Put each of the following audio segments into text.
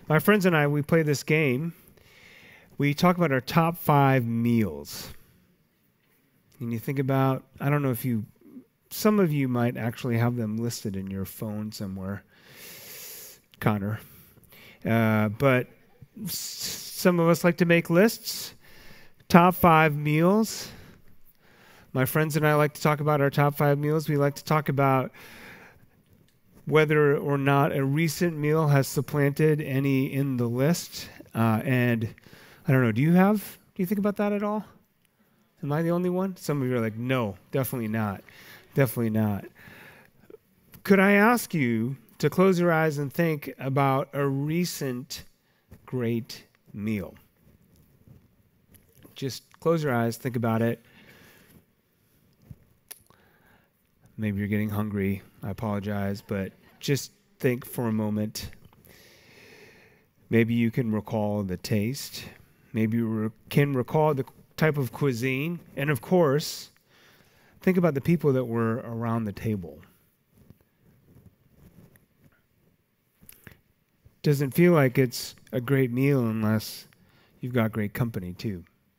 My friends and I, we play this game. We talk about our top 5 meals. And you think about, I don't know if some of you might actually have them listed in your phone somewhere, Connor. But some of us like to make lists. Top 5 meals. My friends and I like to talk about our top 5 meals. We like to talk about whether or not a recent meal has supplanted any in the list. And I don't know, do you think about that at all? Am I the only one? Some of you are like, no, definitely not. Definitely not. Could I ask you to close your eyes and think about a recent great meal? Just close your eyes, think about it. Maybe you're getting hungry. I apologize, but just think for a moment. Maybe you can recall the taste. Maybe you can recall the type of cuisine. And of course, think about the people that were around the table. Doesn't feel like it's a great meal unless you've got great company too.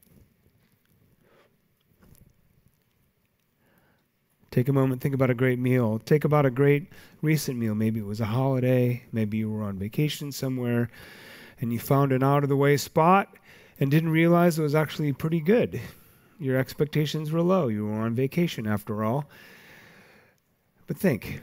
Take a moment, think about a great meal. Think about a great recent meal. Maybe it was a holiday. Maybe you were on vacation somewhere and you found an out-of-the-way spot and didn't realize it was actually pretty good. Your expectations were low. You were on vacation after all. But think.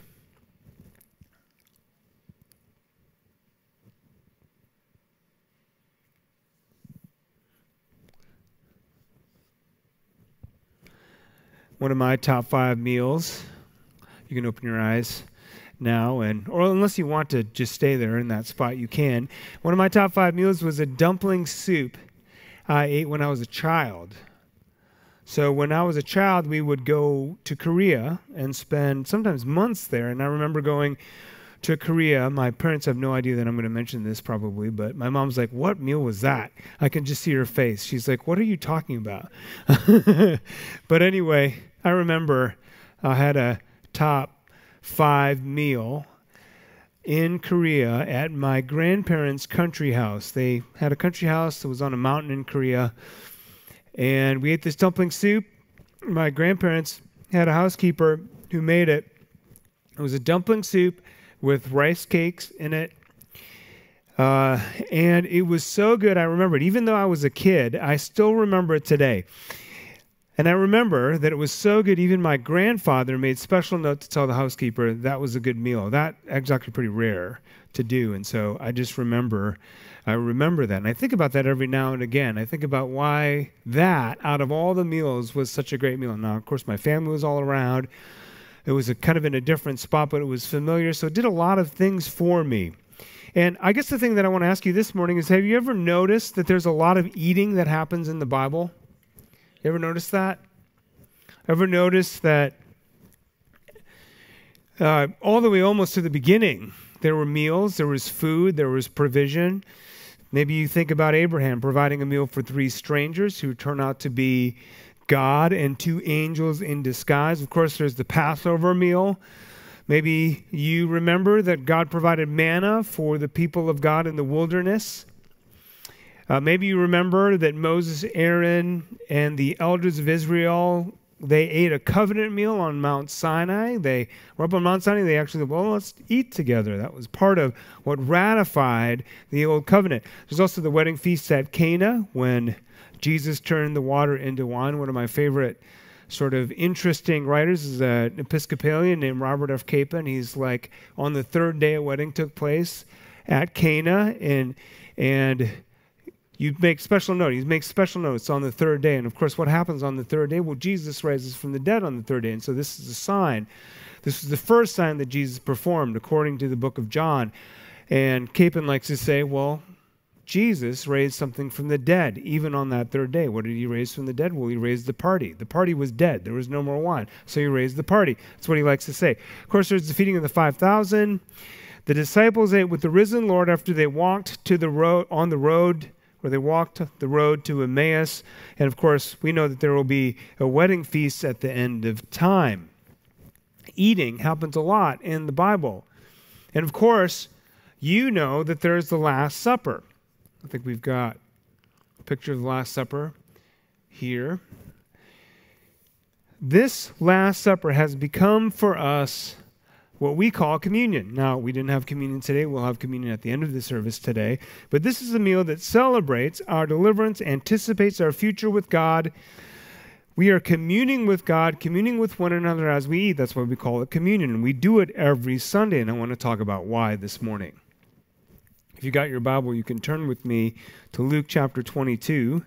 One of my top 5 meals, you can open your eyes now, or unless you want to just stay there in that spot, you can. One of my top 5 meals was a dumpling soup I ate when I was a child. So when I was a child, we would go to Korea and spend sometimes months there. And I remember going to Korea. My parents have no idea that I'm going to mention this probably, but my mom's like, what meal was that? I can just see her face. She's like, what are you talking about? But anyway, I remember I had a top 5 meal in Korea at my grandparents' country house. They had a country house that was on a mountain in Korea, and we ate this dumpling soup. My grandparents had a housekeeper who made it. It was a dumpling soup with rice cakes in it, and it was so good. I remember it. Even though I was a kid, I still remember it today. And I remember that it was so good, even my grandfather made special note to tell the housekeeper that was a good meal. That is actually pretty rare to do, and so I remember that. And I think about that every now and again. I think about why that, out of all the meals, was such a great meal. Now, of course, my family was all around. It was kind of in a different spot, but it was familiar, so it did a lot of things for me. And I guess the thing that I want to ask you this morning is, have you ever noticed that there's a lot of eating that happens in the Bible? You ever notice that? Ever notice that all the way almost to the beginning, there were meals, there was food, there was provision. Maybe you think about Abraham providing a meal for 3 strangers who turn out to be God and 2 angels in disguise. Of course, there's the Passover meal. Maybe you remember that God provided manna for the people of God in the wilderness. Maybe you remember that Moses, Aaron, and the elders of Israel, they ate a covenant meal on Mount Sinai. They were up on Mount Sinai. They actually said, well, let's eat together. That was part of what ratified the old covenant. There's also the wedding feast at Cana when Jesus turned the water into wine. One of my favorite sort of interesting writers is an Episcopalian named Robert F. Capon. He's like, on the 3rd day a wedding took place at Cana, and you make special note. He makes special notes on the 3rd day. And of course, what happens on the 3rd day? Well, Jesus rises from the dead on the 3rd day. And so this is a sign. This is the first sign that Jesus performed according to the book of John. And Capon likes to say, well, Jesus raised something from the dead, even on that 3rd day. What did he raise from the dead? Well, he raised the party. The party was dead. There was no more wine. So he raised the party. That's what he likes to say. Of course, there's the feeding of the 5,000. The disciples ate with the risen Lord after they walked to the road, on the road, where they walked the road to Emmaus. And of course, we know that there will be a wedding feast at the end of time. Eating happens a lot in the Bible. And of course, You know that there's the Last Supper. I think we've got a picture of the Last Supper here. This Last Supper has become for us what we call communion. Now, we didn't have communion today. We'll have communion at the end of the service today. But this is a meal that celebrates our deliverance, anticipates our future with God. We are communing with God, communing with one another as we eat. That's why we call it communion. And we do it every Sunday. And I want to talk about why this morning. If you got your Bible, you can turn with me to Luke chapter 22.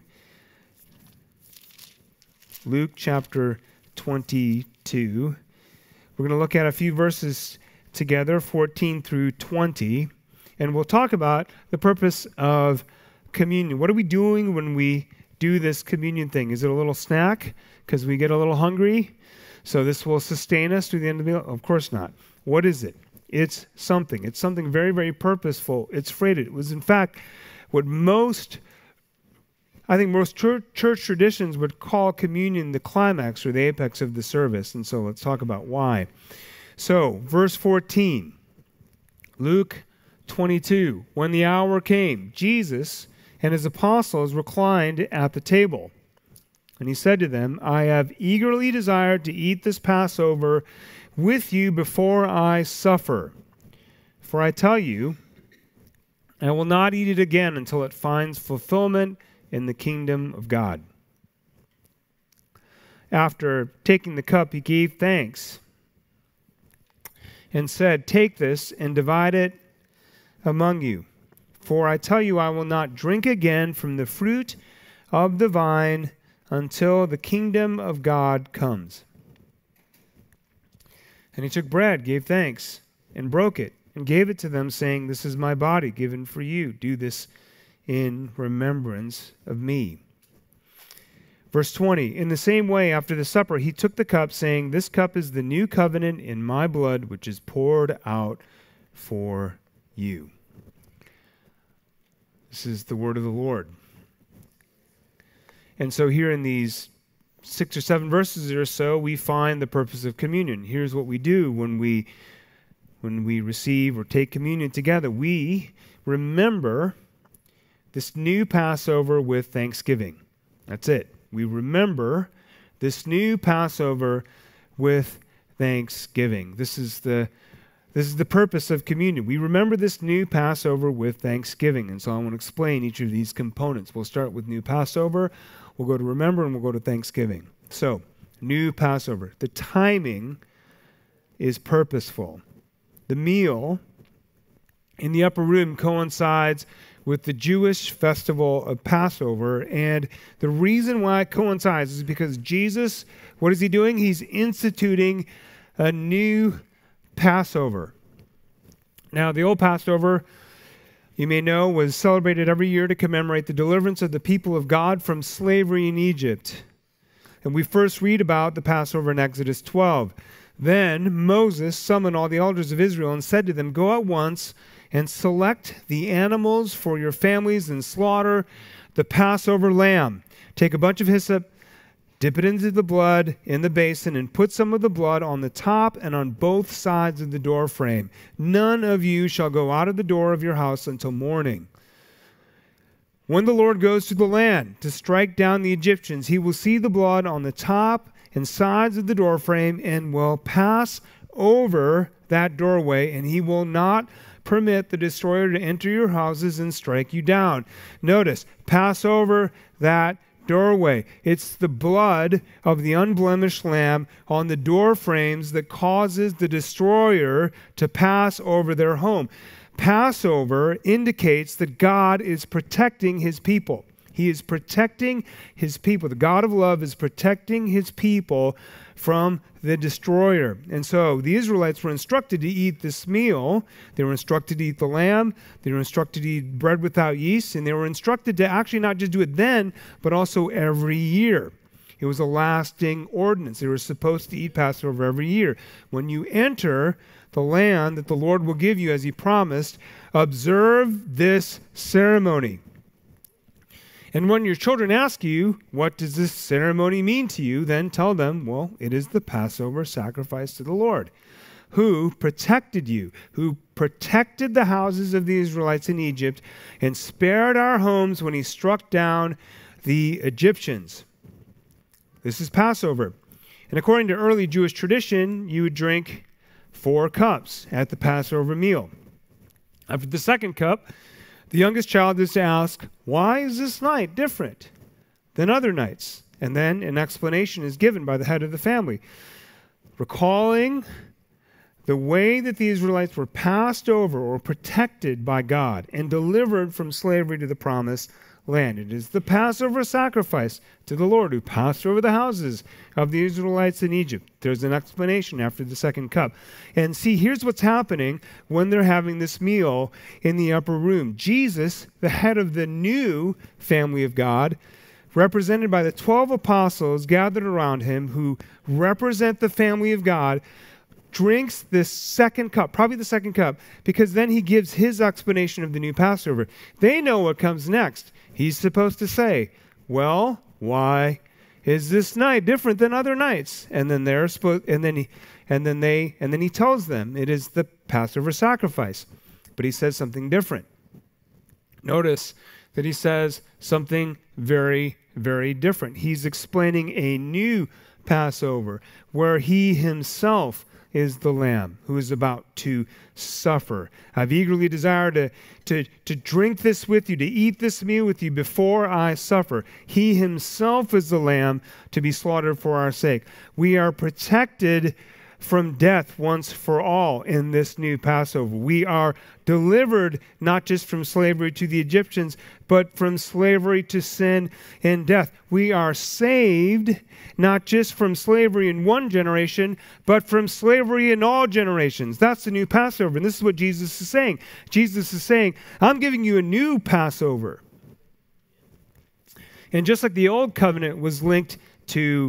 Luke chapter 22. We're going to look at a few verses together, 14 through 20, and we'll talk about the purpose of communion. What are we doing when we do this communion thing? Is it a little snack because we get a little hungry? So this will sustain us through the end of the meal? Of course not. What is it? It's something. It's something very, very purposeful. It's freighted. It was, in fact, what most church traditions would call communion the climax or the apex of the service. And so let's talk about why. So, verse 14, Luke 22. When the hour came, Jesus and his apostles reclined at the table. And he said to them, I have eagerly desired to eat this Passover with you before I suffer. For I tell you, I will not eat it again until it finds fulfillment in the kingdom of God. After taking the cup, he gave thanks and said, take this and divide it among you. For I tell you, I will not drink again from the fruit of the vine until the kingdom of God comes. And he took bread, gave thanks, and broke it, and gave it to them, saying, this is my body given for you. Do this in remembrance of me. Verse 20, in the same way, after the supper, he took the cup, saying, this cup is the new covenant in my blood, which is poured out for you. This is the word of the Lord. And so here in these 6 or 7 verses or so, we find the purpose of communion. Here's what we do when we receive or take communion together. We remember this new Passover with thanksgiving. That's it. We remember this new Passover with thanksgiving. This is the purpose of communion. We remember this new Passover with thanksgiving. And so I want to explain each of these components. We'll start with new Passover. We'll go to remember, and we'll go to thanksgiving. So, new Passover. The timing is purposeful. The meal in the upper room coincides with the Jewish festival of Passover. And the reason why it coincides is because Jesus, what is he doing? He's instituting a new Passover. Now, the old Passover, you may know, was celebrated every year to commemorate the deliverance of the people of God from slavery in Egypt. And we first read about the Passover in Exodus 12. Then Moses summoned all the elders of Israel and said to them, go at once and select the animals for your families and slaughter the Passover lamb. Take a bunch of hyssop, dip it into the blood in the basin, and put some of the blood on the top and on both sides of the door frame. None of you shall go out of the door of your house until morning. When the Lord goes to the land to strike down the Egyptians, he will see the blood on the top and sides of the door frame and will pass over that doorway, and he will not permit the destroyer to enter your houses and strike you down. Notice, pass over that doorway. It's the blood of the unblemished lamb on the door frames that causes the destroyer to pass over their home. Passover indicates that God is protecting his people. He is protecting his people. The God of love is protecting his people from the destroyer. And so the Israelites were instructed to eat this meal. They were instructed to eat the lamb. They were instructed to eat bread without yeast. And they were instructed to actually not just do it then, but also every year. It was a lasting ordinance. They were supposed to eat Passover every year. When you enter the land that the Lord will give you as he promised, observe this ceremony. And when your children ask you, what does this ceremony mean to you? Then tell them, well, it is the Passover sacrifice to the Lord. who protected you, who protected the houses of the Israelites in Egypt and spared our homes when he struck down the Egyptians. This is Passover. And according to early Jewish tradition, you would drink 4 cups at the Passover meal. After the second cup, the youngest child is to ask, why is this night different than other nights? And then an explanation is given by the head of the family, recalling the way that the Israelites were passed over or protected by God and delivered from slavery to the promised land. It is the Passover sacrifice to the Lord who passed over the houses of the Israelites in Egypt. There's an explanation after the second cup. And see, here's what's happening when they're having this meal in the upper room. Jesus, the head of the new family of God, represented by the 12 apostles gathered around him who represent the family of God, drinks this second cup, probably the second cup, because then he gives his explanation of the new Passover. They know what comes next. He's supposed to say, well, why is this night different than other nights? And then they're supposed, and then he tells them it is the Passover sacrifice. But he says something different. Notice that he says something very, very different. He's explaining a new Passover where he himself is the Lamb who is about to suffer. I've eagerly desired to drink this with you, to eat this meal with you before I suffer. He himself is the Lamb to be slaughtered for our sake. We are protected from death once for all in this new Passover. We are delivered not just from slavery to the Egyptians, but from slavery to sin and death. We are saved not just from slavery in one generation, but from slavery in all generations. That's the new Passover. And this is what Jesus is saying. Jesus is saying, I'm giving you a new Passover. And just like the old covenant was linked to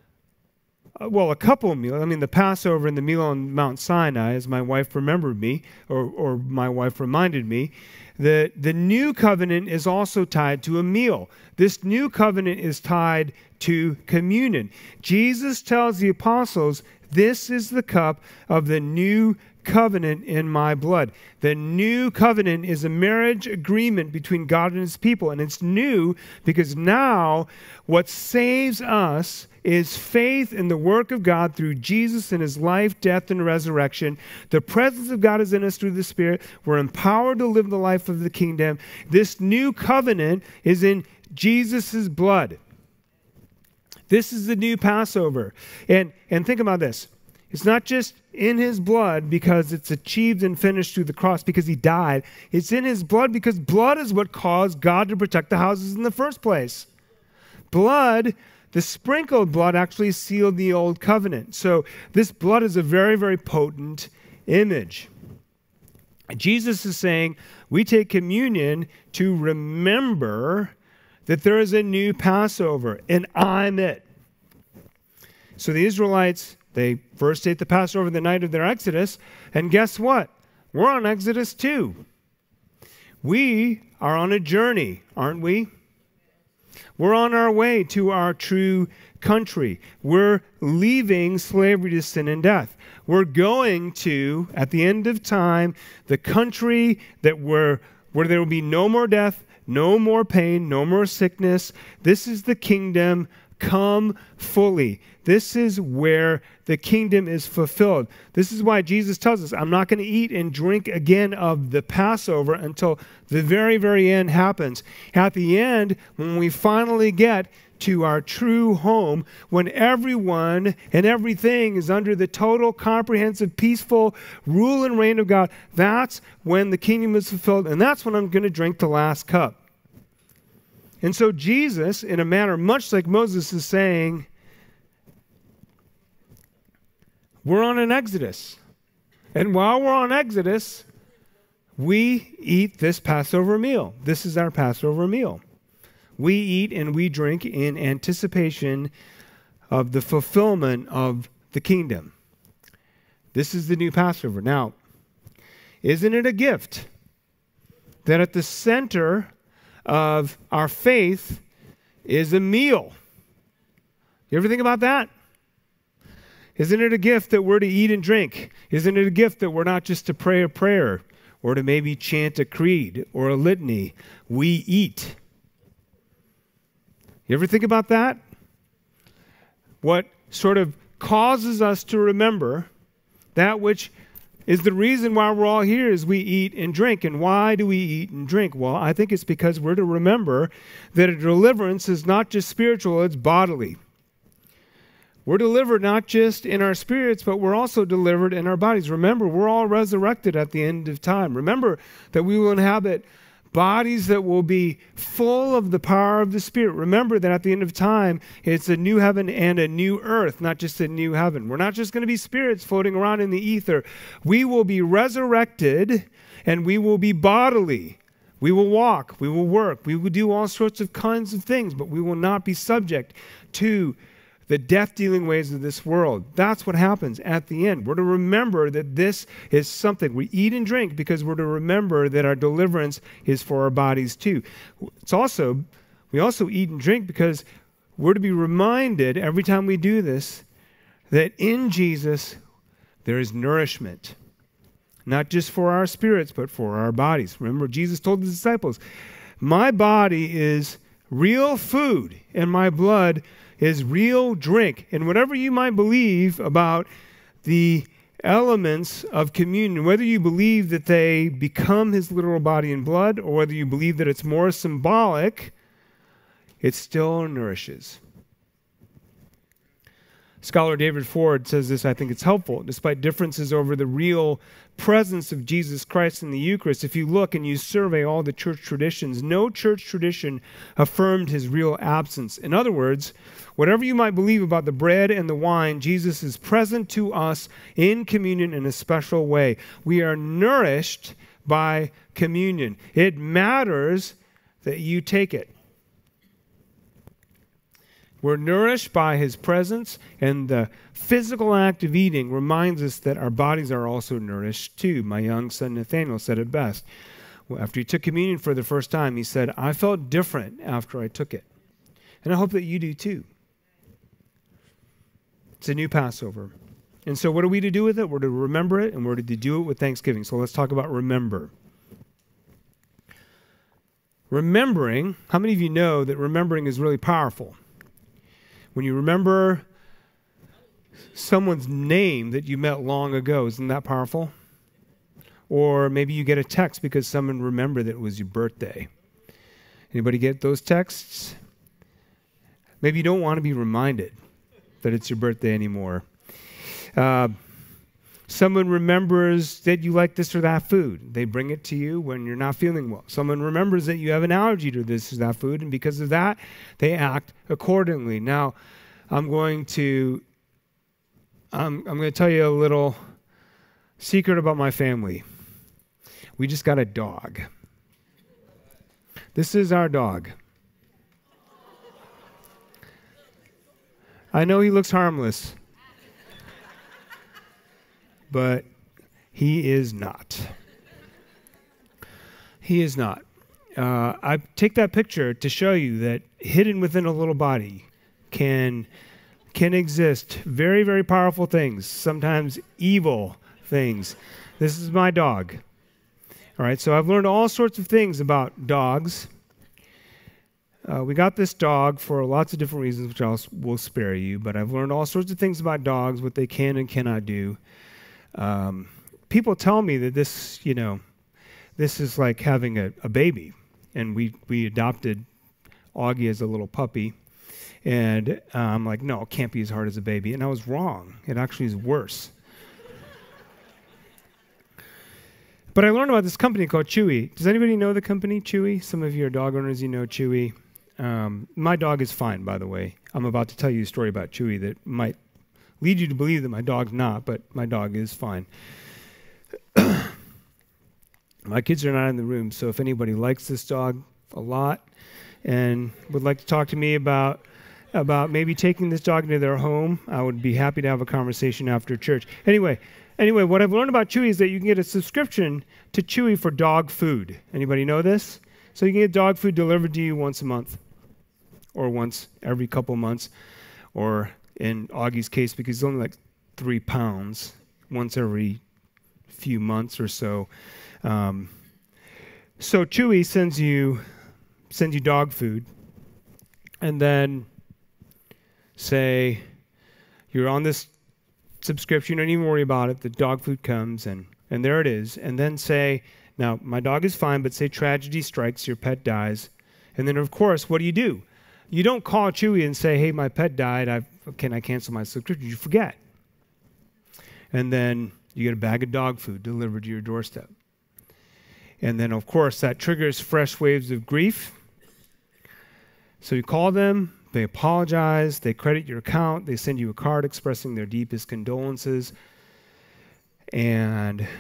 a couple of meals. I mean, the Passover and the meal on Mount Sinai, as my wife remembered me, or my wife reminded me, the new covenant is also tied to a meal. This new covenant is tied to communion. Jesus tells the apostles, this is the cup of the new covenant in my blood. The new covenant is a marriage agreement between God and his people. And it's new because now what saves us is faith in the work of God through Jesus and his life, death, and resurrection. The presence of God is in us through the Spirit. We're empowered to live the life of the kingdom. This new covenant is in Jesus' blood. This is the new Passover. And think about this. It's not just in his blood because it's achieved and finished through the cross because he died. It's in his blood because blood is what caused God to protect the houses in the first place. Blood, the sprinkled blood, actually sealed the old covenant. So this blood is a very, very potent image. Jesus is saying we take communion to remember that there is a new Passover, and I'm it. So the Israelites, they first ate the Passover the night of their Exodus, and guess what? We're on Exodus 2. We are on a journey, aren't we? We're on our way to our true country. We're leaving slavery to sin and death. We're going to, at the end of time, the country where there will be no more death, no more pain, no more sickness. This is the kingdom come fully. This is where the kingdom is fulfilled. This is why Jesus tells us, I'm not going to eat and drink again of the Passover until the very, very end happens. At the end, when we finally get to our true home, when everyone and everything is under the total, comprehensive, peaceful rule and reign of God, that's when the kingdom is fulfilled, and that's when I'm going to drink the last cup. And so Jesus, in a manner much like Moses, is saying, we're on an Exodus. And while we're on Exodus, we eat this Passover meal. This is our Passover meal. We eat and we drink in anticipation of the fulfillment of the kingdom. This is the new Passover. Now, isn't it a gift that at the center of our faith is a meal? You ever think about that? Isn't it a gift that we're to eat and drink? Isn't it a gift that we're not just to pray a prayer or to maybe chant a creed or a litany? We eat. You ever think about that? What sort of causes us to remember that which is the reason why we're all here is we eat and drink. And why do we eat and drink? Well, I think it's because we're to remember that a deliverance is not just spiritual, it's bodily. We're delivered not just in our spirits, but we're also delivered in our bodies. Remember, we're all resurrected at the end of time. Remember that we will inhabit bodies that will be full of the power of the Spirit. Remember that at the end of time, it's a new heaven and a new earth, not just a new heaven. We're not just going to be spirits floating around in the ether. We will be resurrected and we will be bodily. We will walk, we will work, we will do all sorts of kinds of things, but we will not be subject to the death-dealing ways of this world. That's what happens at the end. We're to remember that this is something. We eat and drink because we're to remember that our deliverance is for our bodies too. We also eat and drink because we're to be reminded every time we do this that in Jesus there is nourishment. Not just for our spirits, but for our bodies. Remember, Jesus told the disciples, my body is real food and my blood is real drink. And whatever you might believe about the elements of communion, whether you believe that they become his literal body and blood, or whether you believe that it's more symbolic, it still nourishes. Scholar David Ford says this, I think it's helpful. Despite differences over the real presence of Jesus Christ in the Eucharist, if you look and you survey all the church traditions, no church tradition affirmed his real absence. In other words, whatever you might believe about the bread and the wine, Jesus is present to us in communion in a special way. We are nourished by communion. It matters that you take it. We're nourished by his presence, and the physical act of eating reminds us that our bodies are also nourished too. My young son Nathaniel said it best. After he took communion for the first time, he said, I felt different after I took it. And I hope that you do too. It's a new Passover. And so what are we to do with it? We're to remember it, and we're to do it with thanksgiving. So let's talk about remember. Remembering, how many of you know that remembering is really powerful? When you remember someone's name that you met long ago, isn't that powerful? Or maybe you get a text because someone remembered that it was your birthday. Anybody get those texts? Maybe you don't want to be reminded that it's your birthday anymore. Someone remembers that you like this or that food. They bring it to you when you're not feeling well. Someone remembers that you have an allergy to this or that food, and because of that, they act accordingly. Now, I'm going to tell you a little secret about my family. We just got a dog. This is our dog. I know he looks harmless, but he is not. He is not. I take that picture to show you that hidden within a little body can exist very, very powerful things, sometimes evil things. This is my dog. All right, so I've learned all sorts of things about dogs. We got this dog for lots of different reasons, which will spare you, but I've learned all sorts of things about dogs, what they can and cannot do. People tell me that this is like having a baby, and we adopted Augie as a little puppy, and I'm like, no, it can't be as hard as a baby, and I was wrong. It actually is worse. But I learned about this company called Chewy. Does anybody know the company Chewy? Some of you are dog owners, you know Chewy. My dog is fine, by the way. I'm about to tell you a story about Chewy that might lead you to believe that my dog's not, but my dog is fine. My kids are not in the room, so if anybody likes this dog a lot and would like to talk to me about maybe taking this dog into their home, I would be happy to have a conversation after church. Anyway, what I've learned about Chewy is that you can get a subscription to Chewy for dog food. Anybody know this? So you can get dog food delivered to you once a month, or once every couple months, or in Augie's case, because he's only like 3 pounds once every few months or so. So Chewy sends you dog food, and then say you're on this subscription, don't even worry about it. The dog food comes, and there it is. And then say, now, my dog is fine, but say tragedy strikes, your pet dies. And then, of course, what do? You don't call Chewy and say, hey, my pet died. Can I cancel my subscription? You forget. And then you get a bag of dog food delivered to your doorstep. And then, of course, that triggers fresh waves of grief. So you call them, they apologize, they credit your account, they send you a card expressing their deepest condolences. And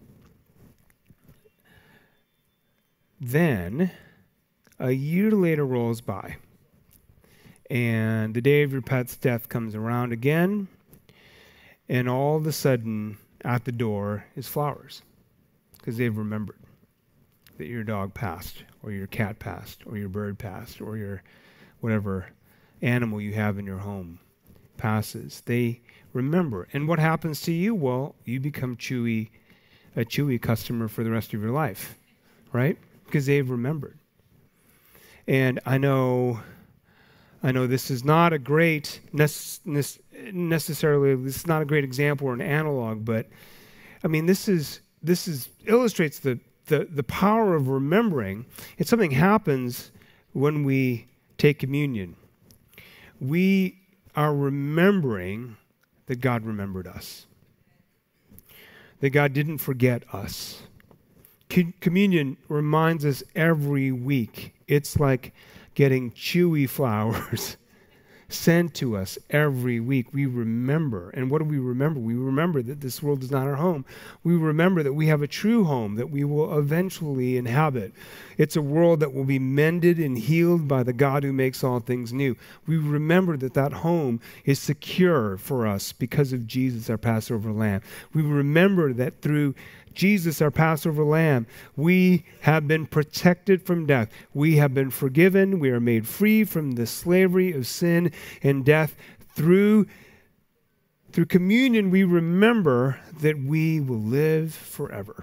then a year later rolls by, and the day of your pet's death comes around again, and all of a sudden at the door is flowers, because they've remembered that your dog passed, or your cat passed, or your bird passed, or your whatever animal you have in your home passes. They remember. And what happens to you? Well, you become a Chewy customer for the rest of your life, right? Because they've remembered. And I know this is not a great necessarily. This is not a great example or an analog, but I mean this illustrates the power of remembering. And something happens when we take communion. We are remembering that God remembered us, that God didn't forget us. Communion reminds us every week. It's like getting Chewy flowers sent to us every week. We remember. And what do we remember? We remember that this world is not our home. We remember that we have a true home that we will eventually inhabit. It's a world that will be mended and healed by the God who makes all things new. We remember that that home is secure for us because of Jesus, our Passover Lamb. We remember that through Jesus, our Passover Lamb, we have been protected from death. We have been forgiven. We are made free from the slavery of sin and death. Through communion, we remember that we will live forever.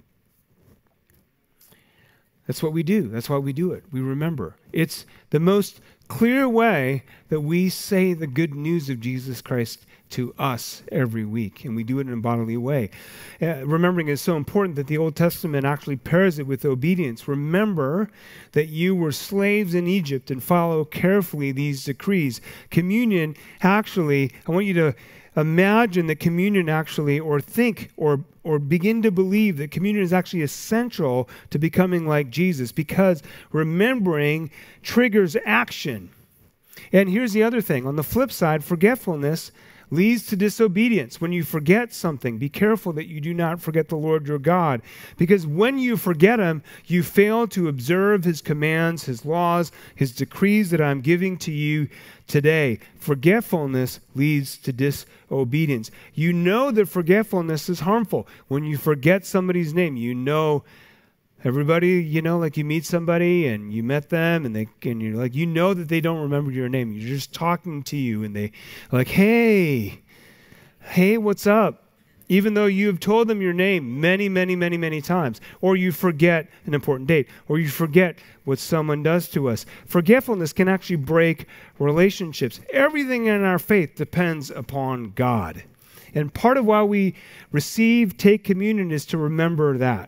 That's what we do. That's why we do it. We remember. It's the most clear way that we say the good news of Jesus Christ to us every week, and we do it in a bodily way. Remembering is so important that the Old Testament actually pairs it with obedience. Remember that you were slaves in Egypt and follow carefully these decrees. Communion actually, I want you to imagine that communion actually, or think, or begin to believe that communion is actually essential to becoming like Jesus, because remembering triggers action. And here's the other thing. On the flip side, forgetfulness leads to disobedience. When you forget something, be careful that you do not forget the Lord your God, because when you forget him, you fail to observe his commands, his laws, his decrees that I'm giving to you today. Forgetfulness leads to disobedience. You know that forgetfulness is harmful. When you forget somebody's name, you know. Everybody, like you meet somebody and you met them and you're like, that they don't remember your name. You're just talking to you and they like, hey, what's up? Even though you have told them your name many, many, many, many times. Or you forget an important date. Or you forget what someone does to us. Forgetfulness can actually break relationships. Everything in our faith depends upon God. And part of why we take communion is to remember that.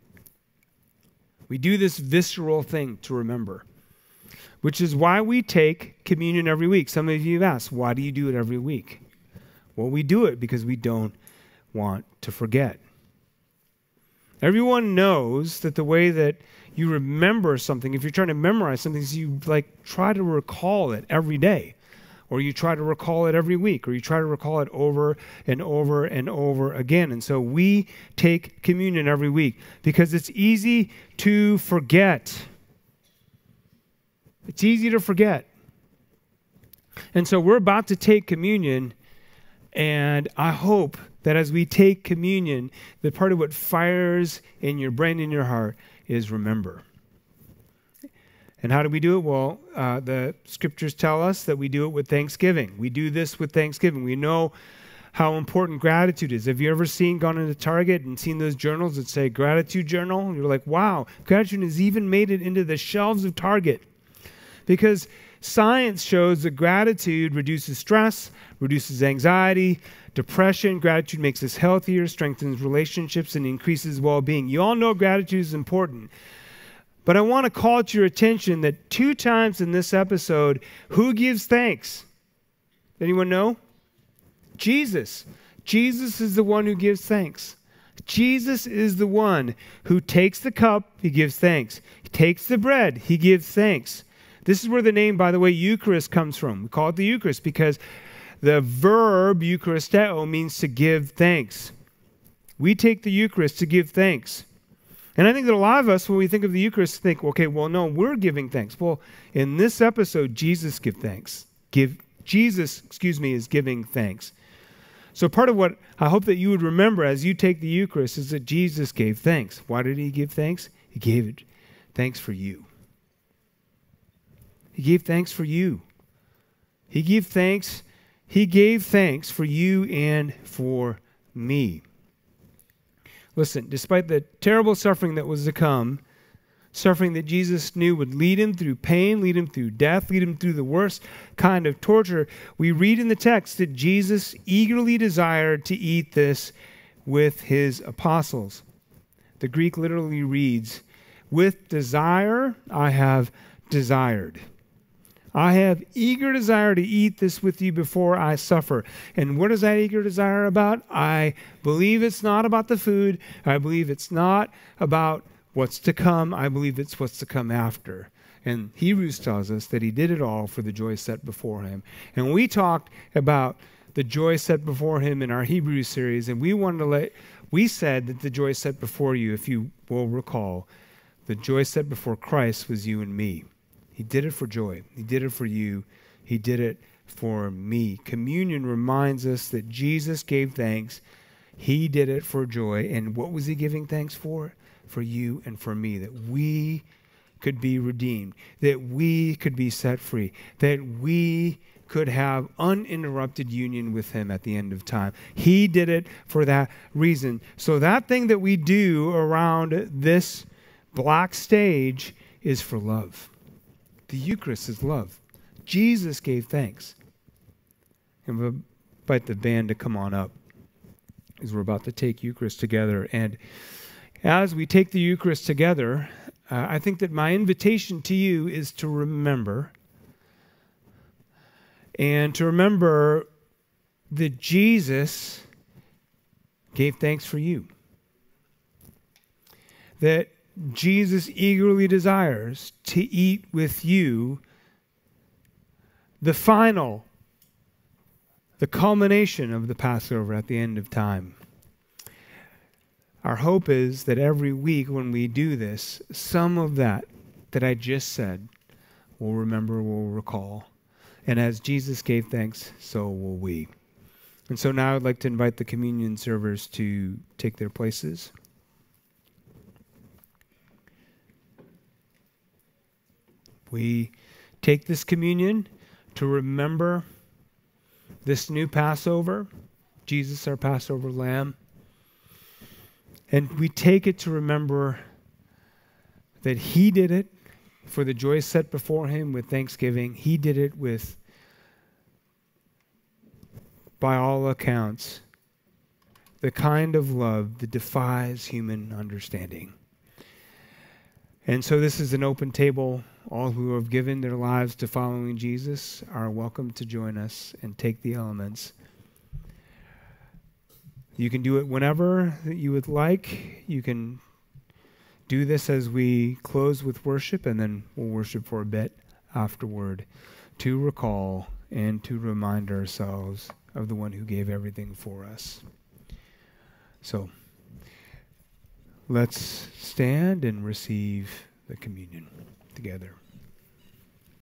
We do this visceral thing to remember, which is why we take communion every week. Some of you have asked, why do you do it every week? Well, we do it because we don't want to forget. Everyone knows that the way that you remember something, if you're trying to memorize something, is you try to recall it every day. Or you try to recall it every week, or you try to recall it over and over and over again. And so we take communion every week because it's easy to forget. It's easy to forget. And so we're about to take communion, and I hope that as we take communion, that part of what fires in your brain and your heart is remember. And how do we do it? Well, the scriptures tell us that we do it with thanksgiving. We do this with thanksgiving. We know how important gratitude is. Have you ever gone into Target and seen those journals that say gratitude journal? You're like, wow, gratitude has even made it into the shelves of Target. Because science shows that gratitude reduces stress, reduces anxiety, depression. Gratitude makes us healthier, strengthens relationships, and increases well-being. You all know gratitude is important. But I want to call to your attention that 2 times in this episode, who gives thanks? Anyone know? Jesus. Jesus is the one who gives thanks. Jesus is the one who takes the cup, he gives thanks. He takes the bread, he gives thanks. This is where the name, by the way, Eucharist comes from. We call it the Eucharist because the verb Eucharisteo means to give thanks. We take the Eucharist to give thanks. And I think that a lot of us, when we think of the Eucharist, think, okay, well, no, we're giving thanks. Well, in this episode, Jesus gives thanks. Jesus is giving thanks. So part of what I hope that you would remember as you take the Eucharist is that Jesus gave thanks. Why did he give thanks? He gave it thanks for you. He gave thanks for you. He gave thanks for you and for me. Listen, despite the terrible suffering that was to come, suffering that Jesus knew would lead him through pain, lead him through death, lead him through the worst kind of torture, we read in the text that Jesus eagerly desired to eat this with his apostles. The Greek literally reads, with desire I have desired. I have eager desire to eat this with you before I suffer. And what is that eager desire about? I believe it's not about the food. I believe it's not about what's to come. I believe it's what's to come after. And Hebrews tells us that he did it all for the joy set before him. And when we talked about the joy set before him in our Hebrews series, and we said that the joy set before you, if you will recall, the joy set before Christ was you and me. He did it for joy. He did it for you. He did it for me. Communion reminds us that Jesus gave thanks. He did it for joy. And what was he giving thanks for? For you and for me, that we could be redeemed, that we could be set free, that we could have uninterrupted union with him at the end of time. He did it for that reason. So that thing that we do around this black stage is for love. The Eucharist is love. Jesus gave thanks. And we'll invite the band to come on up as we're about to take Eucharist together. And as we take the Eucharist together, I think that my invitation to you is to remember. And to remember that Jesus gave thanks for you. That Jesus eagerly desires to eat with you the culmination of the Passover at the end of time. Our hope is that every week when we do this, some of that I just said, we'll remember, we'll recall. And as Jesus gave thanks, so will we. And so now I'd like to invite the communion servers to take their places. We take this communion to remember this new Passover, Jesus, our Passover lamb. And we take it to remember that he did it for the joy set before him with thanksgiving. He did it with, by all accounts, the kind of love that defies human understanding. And so this is an open table. All who have given their lives to following Jesus are welcome to join us and take the elements. You can do it whenever you would like. You can do this as we close with worship, and then we'll worship for a bit afterward to recall and to remind ourselves of the one who gave everything for us. So let's stand and receive the communion together.